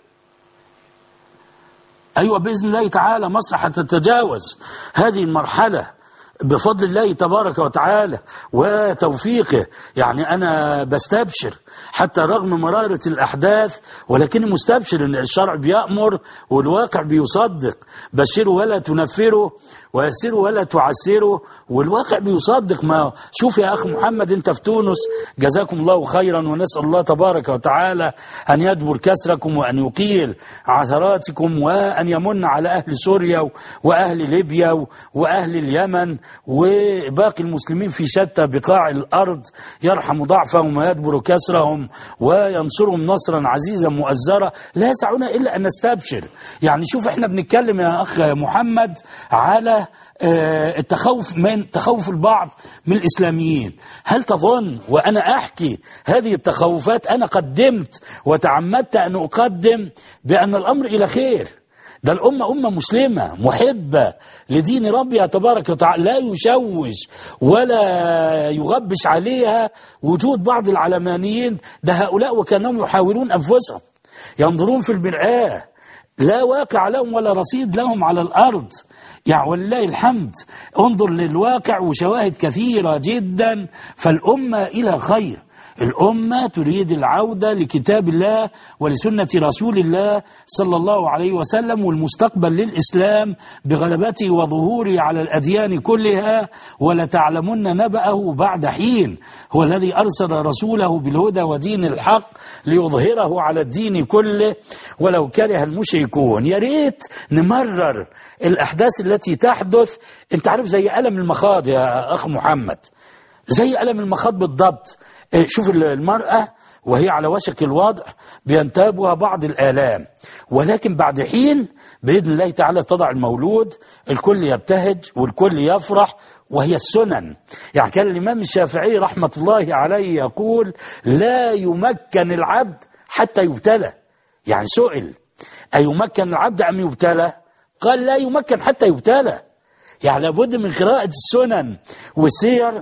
أيوة بإذن الله تعالى مصر حتتجاوز هذه المرحلة بفضل الله تبارك وتعالى وتوفيقه. يعني أنا بستبشر حتى رغم مرارة الأحداث، ولكني مستبشر أن الشرع بيأمر والواقع بيصدق. بشروا ولا تنفروا ويسروا ولا تعسروا، والواقع بيصدق. ما شوف يا أخي محمد أنت في تونس، جزاكم الله خيرا، ونسأل الله تبارك وتعالى أن يجبر كسركم وأن يقيل عثراتكم وأن يمن على أهل سوريا وأهل ليبيا وأهل اليمن وباقي المسلمين في شتى بقاع الأرض، يرحم ضعفهم ويجبر كسرهم وينصرهم نصرا عزيزا مؤزرا. لا يسعنا إلا أن نستبشر. يعني شوف احنا بنتكلم يا أخ محمد على التخوف من تخوف البعض من الإسلاميين. هل تظن وأنا أحكي هذه التخوفات أنا قدمت وتعمدت أن أقدم بأن الأمر إلى خير؟ ده الأمة أمة مسلمة محبة لدين ربها تبارك وتعالى، لا يشوش ولا يغبش عليها وجود بعض العلمانيين. ده هؤلاء وكانهم يحاولون أنفسهم، ينظرون في المرآة، لا واقع لهم ولا رصيد لهم على الأرض. يعني ولله الحمد انظر للواقع وشواهد كثيرة جدا. فالأمة إلى خير، الأمة تريد العودة لكتاب الله ولسنة رسول الله صلى الله عليه وسلم، والمستقبل للإسلام بغلبته وظهوره على الأديان كلها. ولتعلمن نبأه بعد حين. هو الذي أرسل رسوله بالهدى ودين الحق ليظهره على الدين كله ولو كره المشركون. يا ريت نمرر الأحداث التي تحدث. انت عارف زي ألم المخاض يا أخ محمد، زي ألم المخاض بالضبط. شوف المرأة وهي على وشك الوضع بينتابها بعض الآلام، ولكن بعد حين بإذن الله تعالى تضع المولود، الكل يبتهج والكل يفرح، وهي السنن. يعني كان الإمام الشافعي رحمة الله عليه يقول لا يمكن العبد حتى يبتلى. يعني سئل أيمكن العبد أم يبتلى؟ قال لا يمكن حتى يبتلى. يعني لابد من قراءة السنن والسير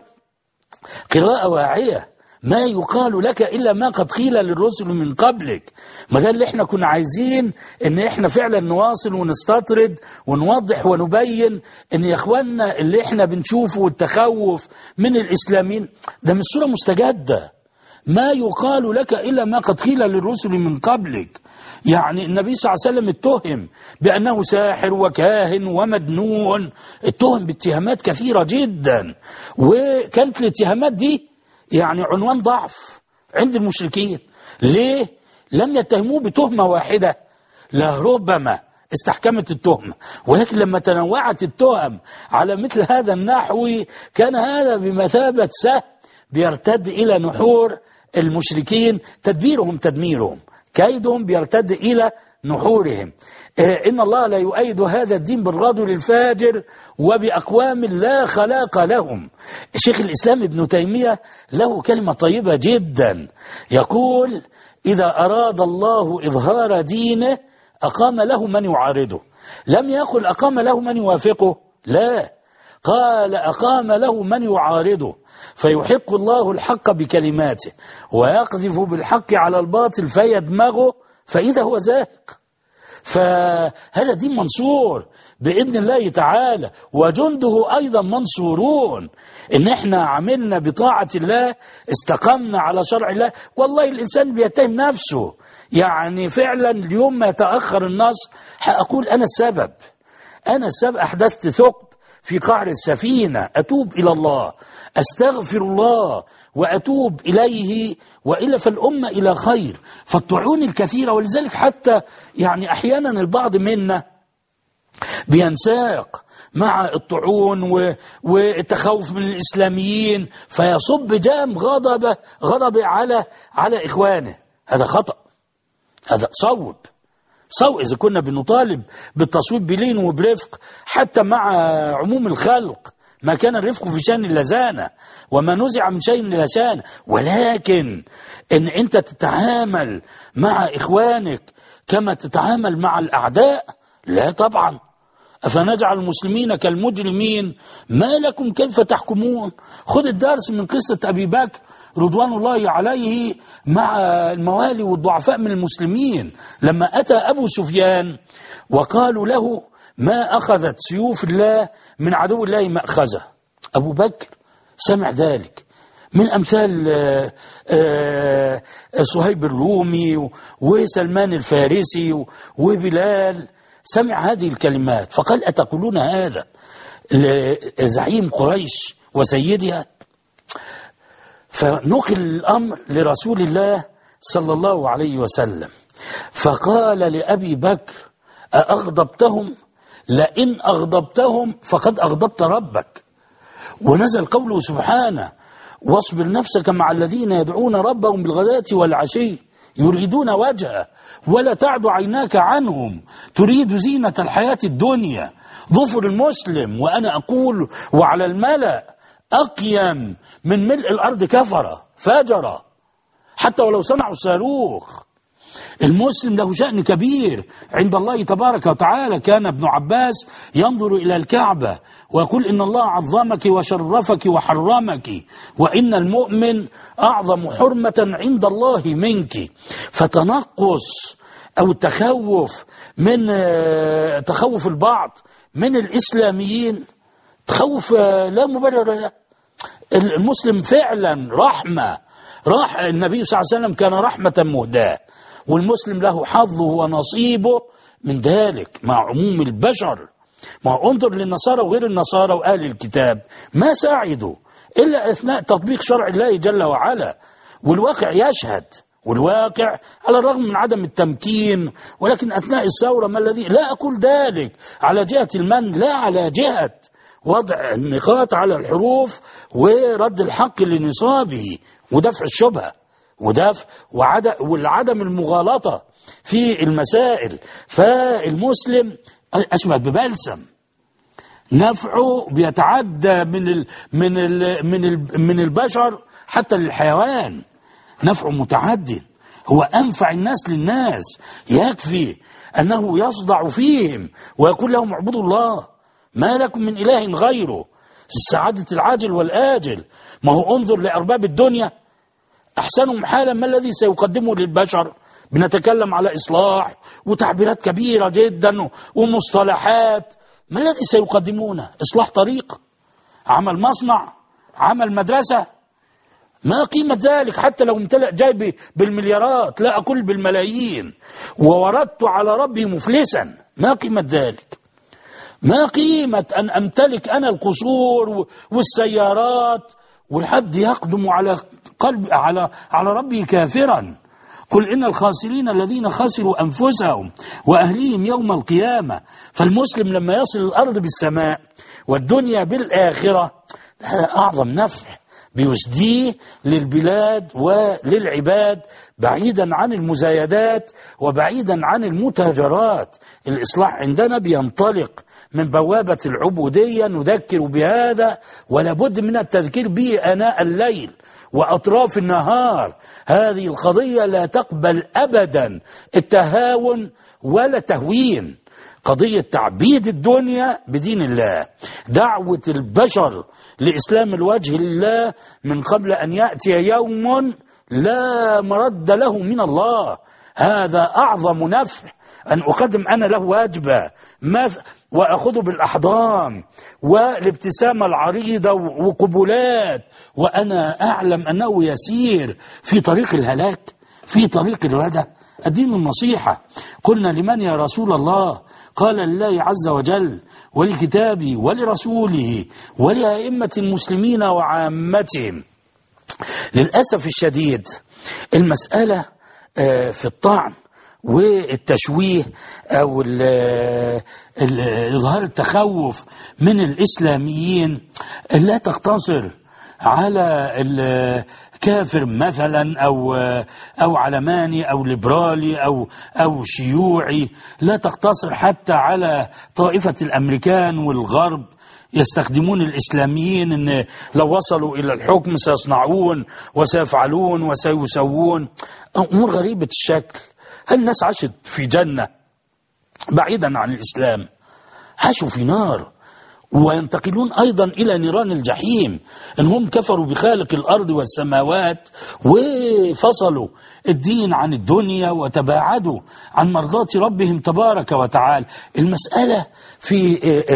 قراءة واعية. ما يقال لك إلا ما قد قيل للرسل من قبلك. ما ده اللي احنا كنا عايزين، ان احنا فعلا نواصل ونستطرد ونوضح ونبين ان يا اخواننا اللي احنا بنشوفه والتخوف من الإسلاميين ده من صورة مستجدة. ما يقال لك إلا ما قد قيل للرسل من قبلك. يعني النبي صلى الله عليه وسلم اتهم بأنه ساحر وكاهن ومجنون، اتهم باتهامات كثيرة جدا، وكانت الاتهامات دي يعني عنوان ضعف عند المشركين. ليه؟ لم يتهموه بتهمة واحدة، لربما استحكمت التهمة، ولكن لما تنوعت التهم على مثل هذا النحو كان هذا بمثابة سهم بيرتد إلى نحور المشركين، تدبيرهم تدميرهم، كيدهم بيرتد إلى نحورهم. إن الله لا يؤيد هذا الدين بالرجل الفاجر وبأقوام لا خلاق لهم. الشيخ الإسلام ابن تيمية له كلمة طيبة جدا، يقول إذا أراد الله إظهار دينه أقام له من يعارضه. لم يقل أقام له من يوافقه، لا، قال أقام له من يعارضه، فيحق الله الحق بكلماته ويقذف بالحق على الباطل فيدمغه فإذا هو زاهق. فهذا دين منصور بإذن الله تعالى، وجنده أيضا منصورون. إن احنا عملنا بطاعة الله، استقمنا على شرع الله، والله الإنسان بيتهم نفسه. يعني فعلا اليوم ما يتأخر النصر هأقول أنا السبب، أنا السبب، أحدثت ثقب في قعر السفينة، أتوب إلى الله، أستغفر الله وأتوب إليه، وإلا فالأمة إلى خير. فالطعون الكثيرة، ولذلك حتى يعني أحيانا البعض منا بينساق مع الطعون والتخوف من الإسلاميين، فيصب جام غضب غضب على على إخوانه. هذا خطأ، هذا صوب صوب. إذا كنا بنطالب بالتصويب بلين وبرفق حتى مع عموم الخلق، ما كان الرفق في شأن اللزانة، وما نزع من شيء لا شأن. ولكن إن أنت تتعامل مع إخوانك كما تتعامل مع الأعداء، لا طبعا. أفنجعل المسلمين كالمجرمين ما لكم كيف تحكمون. خذ الدرس من قصة أبي بكر رضوان الله عليه مع الموالي والضعفاء من المسلمين، لما أتى أبو سفيان وقالوا له ما أخذت سيوف الله من عدو الله مأخذه. أبو بكر سمع ذلك من أمثال صهيب الرومي وسلمان الفارسي وبلال، سمع هذه الكلمات فقال أتقولون هذا لزعيم قريش وسيدها؟ فنقل الأمر لرسول الله صلى الله عليه وسلم، فقال لأبي بكر أأغضبتهم؟ لئن أغضبتهم فقد أغضبت ربك. ونزل قوله سبحانه واصبر نفسك مع الذين يدعون ربهم بالغداة والعشي يريدون وجهه ولا تعد عيناك عنهم تريد زينة الحياة الدنيا. ظفر المسلم وأنا أقول وعلى الملأ أقيم من ملء الأرض كفرة فاجرة حتى ولو صنعوا صاروخ. المسلم له شأن كبير عند الله تبارك وتعالى. كان ابن عباس ينظر إلى الكعبة ويقول إن الله عظمك وشرفك وحرمك وإن المؤمن أعظم حرمة عند الله منك. فتنقص أو التخوف من تخوف البعض من الإسلاميين تخوف لا مبرر له. المسلم فعلا رحمة، راح النبي صلى الله عليه وسلم كان رحمة مهداة، والمسلم له حظه ونصيبه من ذلك مع عموم البشر. ما انظر للنصارى وغير النصارى وأهل الكتاب ما ساعدوا إلا أثناء تطبيق شرع الله جل وعلا، والواقع يشهد، والواقع على الرغم من عدم التمكين، ولكن أثناء الثورة ما الذي لا أقول ذلك على جهة المن، لا على جهة وضع النقاط على الحروف ورد الحق لنصابه ودفع الشبهة ودفع وعدم المغالطة في المسائل. فالمسلم أشبه ببلسم نفعه بيتعدى من ال من ال من ال من البشر حتى للحيوان، نفعه متعدد، هو أنفع الناس للناس. يكفي أنه يصدع فيهم ويقول لهم اعبدوا الله ما لكم من إله غيره، السعادة العاجل والآجل. ما هو انظر لأرباب الدنيا أحسنهم حالا ما الذي سيقدمه للبشر؟ بنتكلم على إصلاح وتعبيرات كبيرة جدا ومصطلحات، ما الذي سيقدمونه؟ إصلاح طريق، عمل مصنع، عمل مدرسة، ما قيمة ذلك حتى لو امتلأ جيبي بالمليارات، لا أقول بالملايين، ووردت على ربي مفلسا، ما قيمة ذلك؟ ما قيمة أن أمتلك أنا القصور والسيارات والعبد يقدم على قلب على على ربه كافرا؟ قل إن الخاسرين الذين خسروا أنفسهم وأهليهم يوم القيامة. فالمسلم لما يصل الأرض بالسماء والدنيا بالآخرة هذا أعظم نفع بيسديه للبلاد وللعباد، بعيدا عن المزايدات وبعيدا عن المتاجرات. الإصلاح عندنا بينطلق من بوابة العبودية، نذكر بهذا ولا بد من التذكير به آناء الليل وأطراف النهار. هذه القضية لا تقبل أبدا التهاون ولا تهوين، قضية تعبيد الدنيا بدين الله، دعوة البشر لإسلام الوجه لله من قبل أن يأتي يوم لا مرد له من الله. هذا أعظم نفع أن أقدم أنا له واجبة وأخذه بالأحضان والابتسامة العريضة وقبلات، وأنا أعلم أنه يسير في طريق الهلاك، في طريق الردى. الدين النصيحة. قلنا لمن يا رسول الله؟ قال لله عز وجل ولكتابه ولرسوله ولأئمة المسلمين وعامتهم. للأسف الشديد المسألة في الطعن والتشويه أو إظهار التخوف من الإسلاميين لا تقتصر على الكافر مثلا أو أو علماني أو ليبرالي أو أو شيوعي، لا تقتصر حتى على طائفة الأمريكان والغرب يستخدمون الإسلاميين أن لو وصلوا إلى الحكم سيصنعون وسيفعلون وسيسوون أمور غريبة الشكل. هل الناس عاشت في جنة بعيدا عن الإسلام؟ عاشوا في نار، وينتقلون أيضا إلى نيران الجحيم. إنهم كفروا بخالق الأرض والسماوات وفصلوا الدين عن الدنيا وتباعدوا عن مرضات ربهم تبارك وتعالى. المسألة في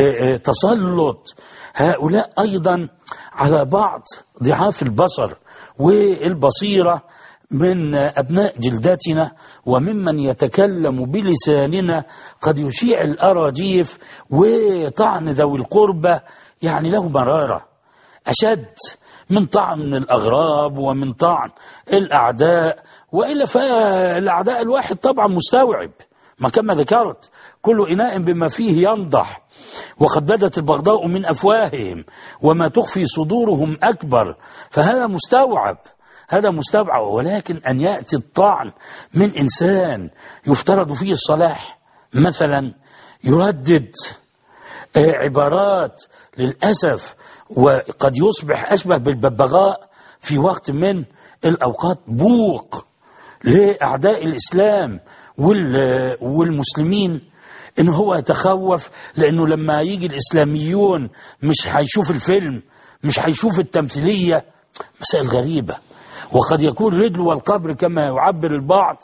تسلط هؤلاء أيضا على بعض ضعاف البصر والبصيرة من أبناء جلدتنا وممن يتكلم بلساننا قد يشيع الأراجيف وطعن ذوي القربة، يعني له مرارة أشد من طعن الأغراب ومن طعن الأعداء. وإلا فالأعداء الواحد طبعا مستوعب، ما كما ذكرت كل إناء بما فيه ينضح، وقد بدت البغضاء من أفواههم وما تخفي صدورهم أكبر، فهذا مستوعب، هذا مستبعد. ولكن أن يأتي الطعن من إنسان يفترض فيه الصلاح مثلا يردد عبارات للأسف وقد يصبح أشبه بالببغاء في وقت من الأوقات بوق لأعداء الإسلام والمسلمين، إنه هو يتخوف لأنه لما يجي الإسلاميون مش هيشوف الفيلم، مش هيشوف التمثيلية. مسائل غريبة. وقد يكون رجل والقبر كما يعبر البعض،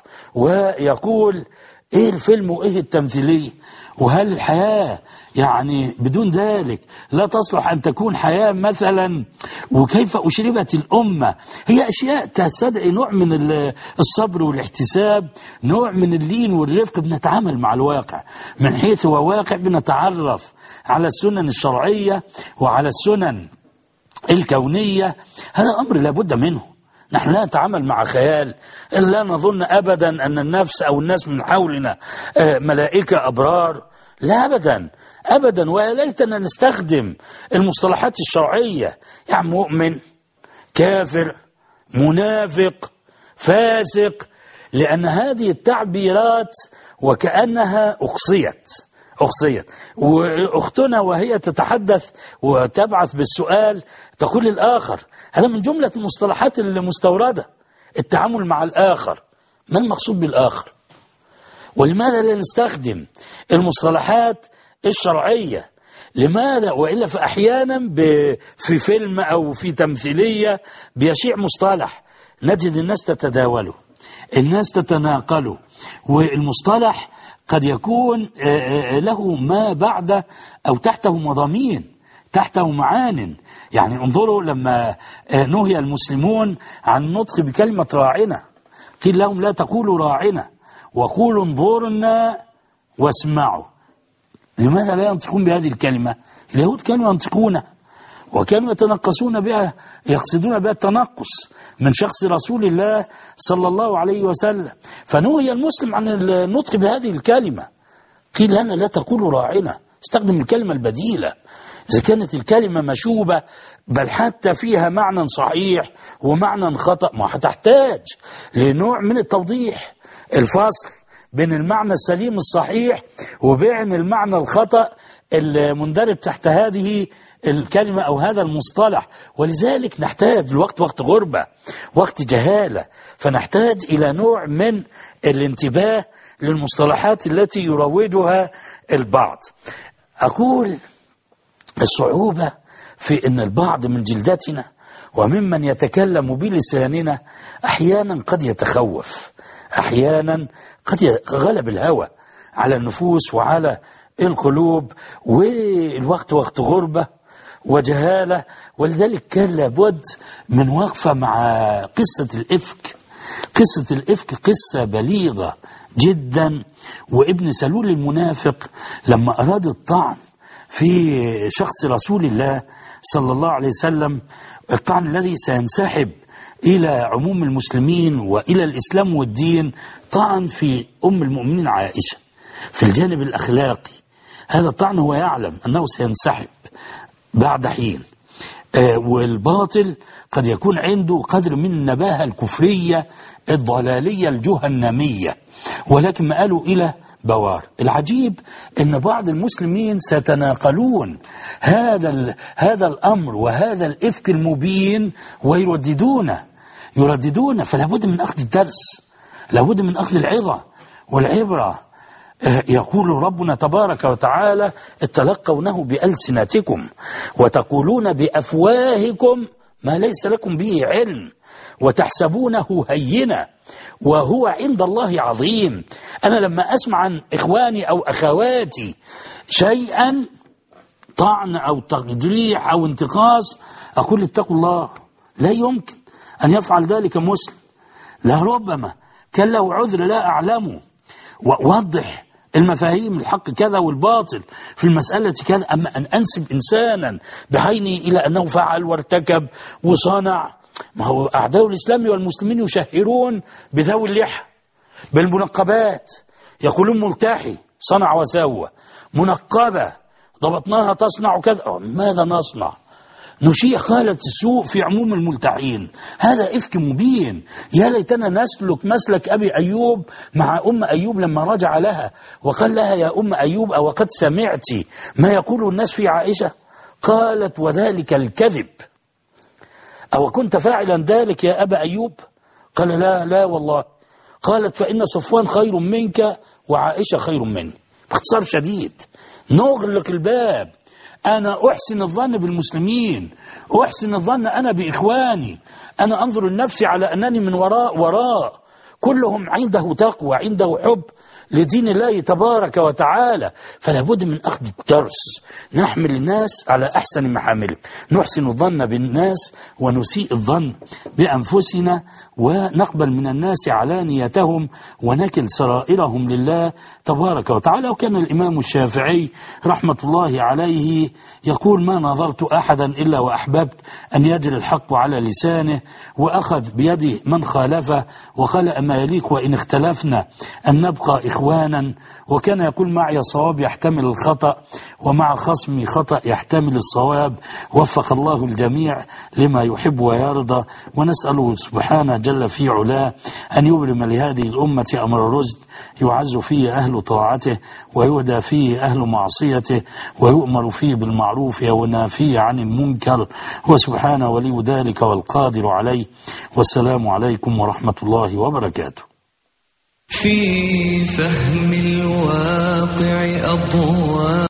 ويقول ايه الفيلم وايه التمثيلية، وهل الحياة يعني بدون ذلك لا تصلح أن تكون حياة مثلا، وكيف أشربت الأمة. هي أشياء تستدعي نوع من الصبر والاحتساب، نوع من اللين والرفق. بنتعامل مع الواقع من حيث هو واقع، بنتعرف على السنن الشرعية وعلى السنن الكونية. هذا أمر لابد منه. نحن لا نتعامل مع خيال، لا نظن أبدا أن النفس أو الناس من حولنا ملائكة أبرار، لا أبدا أبدا. وليتنا نستخدم المصطلحات الشرعية، يعني مؤمن، كافر، منافق، فاسق، لأن هذه التعبيرات وكأنها أقصيت أقصيت وأختنا وهي تتحدث وتبعث بالسؤال تقول الآخر. هذا من جملة المصطلحات المستوردة، التعامل مع الآخر. ما المقصود بالآخر؟ ولماذا لا نستخدم المصطلحات الشرعية؟ لماذا؟ وإلا فأحيانا في فيلم أو في تمثيلية بيشيع مصطلح نجد الناس تتداوله، الناس تتناقله، والمصطلح قد يكون له ما بعد أو تحته مضامين، تحته معان. يعني انظروا لما نهي المسلمون عن النطق بكلمة راعنا، قيل لهم لا تقولوا راعنا وقولوا انظرنا واسمعوا. لماذا لا ينطقون بهذه الكلمة؟ اليهود كانوا ينطقونها وكانوا يتنقصون بها، يقصدون بها التنقص من شخص رسول الله صلى الله عليه وسلم. فنهي المسلم عن النطق بهذه الكلمة، قيل لنا لا تقولوا راعنا، استخدم الكلمة البديلة. إذا كانت الكلمة مشوبة بل حتى فيها معنى صحيح ومعنى خطأ، ما هتحتاج لنوع من التوضيح، الفصل بين المعنى السليم الصحيح وبين المعنى الخطأ المندرج تحت هذه الكلمة أو هذا المصطلح. ولذلك نحتاج الوقت وقت غربة، وقت جهالة، فنحتاج إلى نوع من الانتباه للمصطلحات التي يروجها البعض. أقول الصعوبة في أن البعض من جلدتنا وممن يتكلم بلساننا أحيانا قد يتخوف، أحيانا قد غلب الهوى على النفوس وعلى القلوب، والوقت وقت غربة وجهالة. ولذلك كان لابد من وقفة مع قصة الإفك. قصة الإفك قصة بليغة جدا، وابن سلول المنافق لما أراد الطعن في شخص رسول الله صلى الله عليه وسلم، الطعن الذي سينسحب إلى عموم المسلمين وإلى الإسلام والدين طعن في أم المؤمنين عائشة في الجانب الأخلاقي. هذا الطعن هو يعلم أنه سينسحب بعد حين، آه والباطل قد يكون عنده قدر من النباهة الكفرية الضلالية الجهنمية، ولكن ما قالوا إلى بوار. العجيب أن بعض المسلمين سيتناقلون هذا هذا الأمر وهذا الإفك المبين ويرددونه يرددونه فلا بد من أخذ الدرس، لا بد من أخذ العظة والعبرة. يقول ربنا تبارك وتعالى: اتلقونه بألسنتكم وتقولون بأفواهكم ما ليس لكم به علم وتحسبونه هينا وهو عند الله عظيم. أنا لما أسمع عن إخواني أو أخواتي شيئا طعن أو تجريح أو انتقاص أقول اتقوا الله، لا يمكن أن يفعل ذلك مسلم، لا ربما كان له عذر لا أعلمه، ووضح المفاهيم الحق كذا والباطل في المسألة كذا. أما أن أنسب إنسانا بعيني إلى أنه فعل وارتكب وصنع، ما هو أعداء الإسلام والمسلمين يشهرون بذوي اللحى بالمنقبات، يقولون ملتحي صنع وسوى، منقبة ضبطناها تصنع كذا. ماذا نصنع؟ نشيع خالة السوء في عموم الملتحين. هذا إفك مبين. يا ليتنا نسلك مسلك أبي أيوب مع أم أيوب لما رجع لها وقال لها: يا أم أيوب أو قد سمعت ما يقول الناس في عائشة؟ قالت: وذلك الكذب. أو كنت فاعلا ذلك يا أبا أيوب؟ قال: لا لا والله. قالت: فإن صفوان خير منك وعائشة خير مني. باختصار شديد نغلق الباب. أنا أحسن الظن بالمسلمين، أحسن الظن أنا بإخواني، أنا أنظر النفس على أنني من وراء وراء كلهم عنده تقوى، عنده حب لدين الله تبارك وتعالى. فلا بد من أخذ الدرس، نحمل الناس على أحسن محاملهم، نحسن الظن بالناس ونسيء الظن بأنفسنا، ونقبل من الناس علانيتهم ونكل سرائرهم لله تبارك وتعالى. وكان الإمام الشافعي رحمة الله عليه يقول: ما نظرت أحدا إلا وأحببت أن يجري الحق على لسانه، وأخذ بيده من خالفه وخلق ما يليق وإن اختلفنا أن نبقى إخوانا. وكان يقول: معي صواب يحتمل الخطأ ومع خصمي خطأ يحتمل الصواب. وفق الله الجميع لما يحب ويرضى، ونسأله سبحانه جل في علاه أن يبرم لهذه الأمة أمر الرشد يعز فيه أهل طاعته ويهدى فيه أهل معصيته ويؤمر فيه بالمعروف وينافيه عن المنكر، وسبحانه ولي ذلك والقادر عليه. والسلام عليكم ورحمة الله وبركاته. في فهم الواقع أضواء